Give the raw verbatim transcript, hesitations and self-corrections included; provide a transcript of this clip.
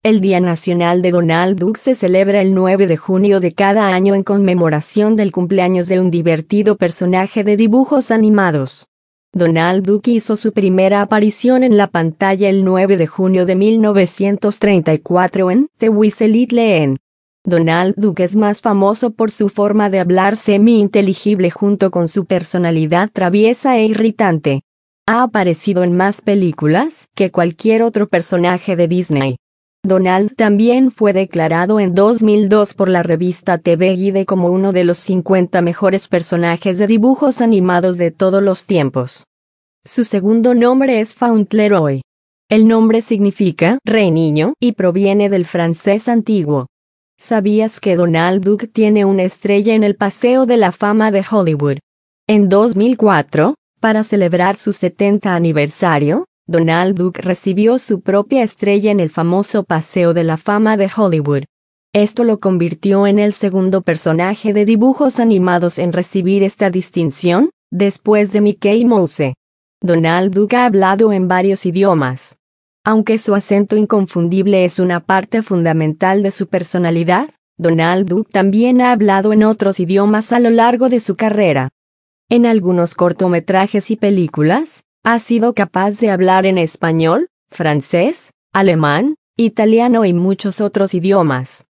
El Día Nacional de Donald Duck se celebra el nueve de junio de cada año en conmemoración del cumpleaños de un divertido personaje de dibujos animados. Donald Duck hizo su primera aparición en la pantalla el nueve de junio de mil novecientos treinta y cuatro en The Weasley. Donald Duck es más famoso por su forma de hablar semi-inteligible junto con su personalidad traviesa e irritante. Ha aparecido en más películas que cualquier otro personaje de Disney. Donald también fue declarado en dos mil dos por la revista T V Guide como uno de los cincuenta mejores personajes de dibujos animados de todos los tiempos. Su segundo nombre es Fauntleroy. El nombre significa Rey Niño y proviene del francés antiguo. ¿Sabías que Donald Duck tiene una estrella en el Paseo de la Fama de Hollywood? En dos mil cuatro, para celebrar su setenta aniversario, Donald Duck recibió su propia estrella en el famoso Paseo de la Fama de Hollywood. Esto lo convirtió en el segundo personaje de dibujos animados en recibir esta distinción, después de Mickey Mouse. Donald Duck ha hablado en varios idiomas. Aunque su acento inconfundible es una parte fundamental de su personalidad, Donald Duck también ha hablado en otros idiomas a lo largo de su carrera. En algunos cortometrajes y películas, ha sido capaz de hablar en español, francés, alemán, italiano y muchos otros idiomas.